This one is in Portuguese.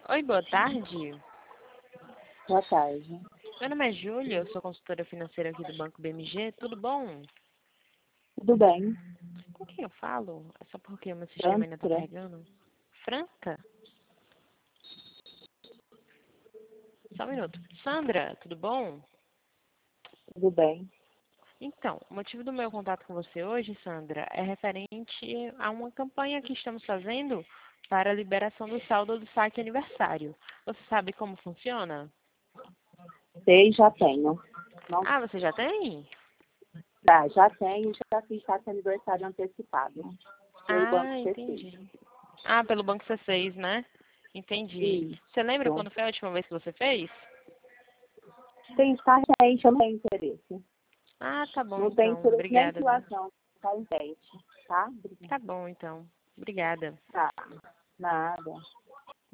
Oi, boa tarde. Boa tarde. Meu nome é Júlia, eu sou consultora financeira aqui do Banco BMG. Tudo bom? Tudo bem? Com quem eu falo? É só porque o meu sistema ainda está Sandra? carregando. Franca? Só um minuto. Sandra, tudo bom? Tudo bem? Então, o motivo do meu contato com você hoje, Sandra, é referente a uma campanha que estamos fazendo para a liberação do saldo do saque aniversário. Você sabe como funciona? Sei, já tenho. Não, Ah, você já tem? tá, já tenho, já fiz taxa aniversário antecipado pelo Banco Ah, C6. entendi. Ah, pelo Banco C6, né? Entendi. Você lembra Isso. quando foi a última vez que você fez? Tem estar recente, eu não tenho interesse. Ah, tá bom Não tenho então. interesse nem em Obrigada, viu? situação, está em teste, tá? Tá bom então. Obrigada. Tá, nada.